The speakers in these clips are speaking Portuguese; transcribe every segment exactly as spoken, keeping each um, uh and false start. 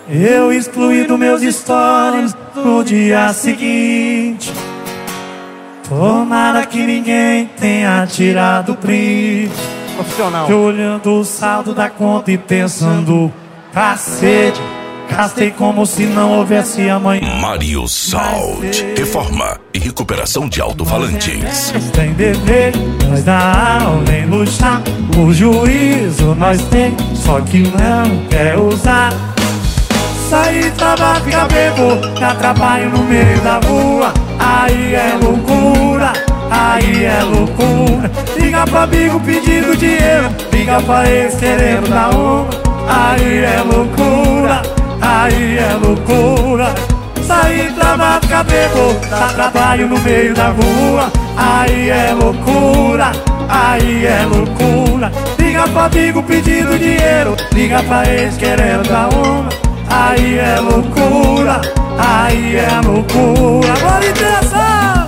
Eu excluí dos meus stories no dia seguinte. Tomara que ninguém tenha tirado print. Profissional. Eu olhando o saldo da conta e pensando, cacete, gastei como se não houvesse amanhã. Mário Salt, reforma e recuperação de alto-falantes. Nós tem dever, nós dá aula em luxar. O juízo nós tem, só que não quer usar. Sair, trabalhar, ficar bebo, dá trabalho no meio da rua. Aí é loucura, aí é loucura. Liga pra amigo pedindo dinheiro, liga pra ex querendo dar uma. Aí é loucura, aí é loucura. Sair, trabalhar, ficar bebo, dá trabalho no meio da rua. Aí é loucura, aí é loucura. Liga pra amigo pedindo dinheiro, liga pra ex querendo dar uma. Aí é loucura, aí é loucura. Bora interessa!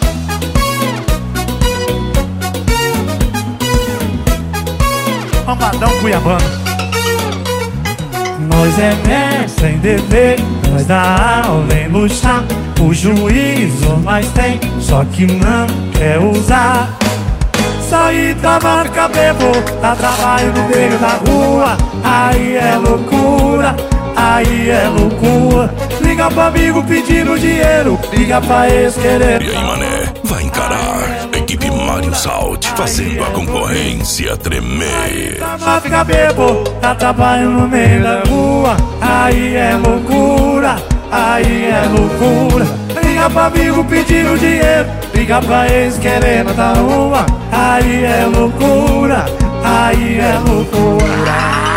Amadão Cuiabano. Nós é mestre em dever, nós dá aula em luxar. O juízo nós tem, só que não quer usar. Sair, trabalhar, ficar bebo, dá trabalho no meio da rua. Aí é loucura, aí é loucura. Liga pra amigo pedindo dinheiro, liga pra ex querer. E aí, mané, vai encarar. Equipe Mário Salt, fazendo a concorrência tremer. Vai ficar bebo, dá trabalho no meio da rua. Aí é loucura, aí é loucura. Liga pra amigo pedindo dinheiro, liga pra ex querendo dar uma. Aí é loucura, aí é loucura.